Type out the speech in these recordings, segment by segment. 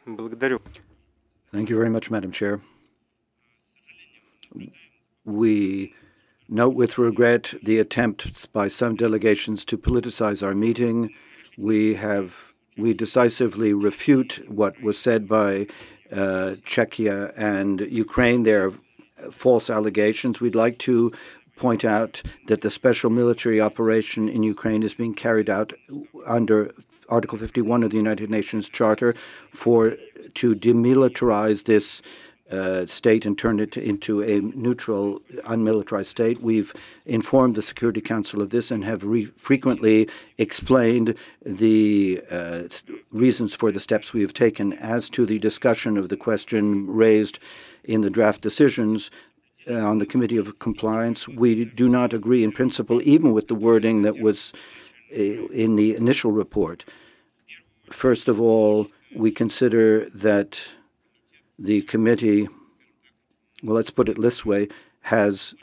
Благодарю. Thank you very much, Madam Chair. We note with regret the attempts by some delegations to politicize our meeting. We decisively refute what was said by Czechia and Ukraine. They're false allegations. We'd like to point out that the special military operation in Ukraine is being carried out under Article 51 of the United Nations Charter to demilitarize this state and turn it into a neutral, unmilitarized state. We've informed the Security Council of this and have frequently explained the reasons for the steps we have taken. As to the discussion of the question raised in the draft decisions on the Committee of Compliance, we do not agree in principle, even with the wording that was in the initial report. First of all, we consider that the committee, well, let's put it this way, has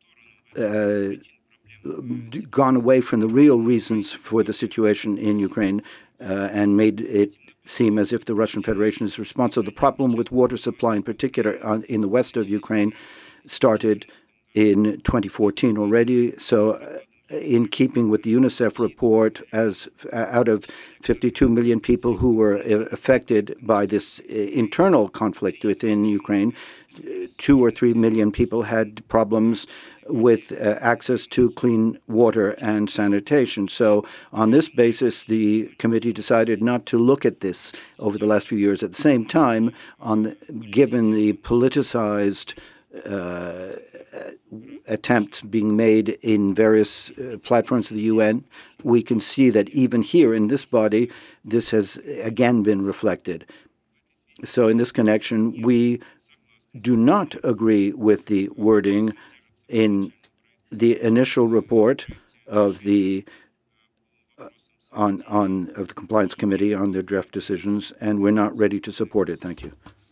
gone away from the real reasons for the situation in Ukraine and made it seem as if the Russian Federation is responsible. The problem with water supply, in particular in the west of Ukraine, started in 2014 already. So, in keeping with the UNICEF report, as out of 52 million people who were affected by this internal conflict within Ukraine, 2 or 3 million people had problems with access to clean water and sanitation. So, on this basis, the committee decided not to look at this over the last few years. At the same time, given the politicized attempts being made in various platforms of the UN, we can see that even here in this body, this has again been reflected. So, in this connection, we do not agree with the wording in the initial report of the of the Compliance Committee on their draft decisions, and we're not ready to support it. Thank you.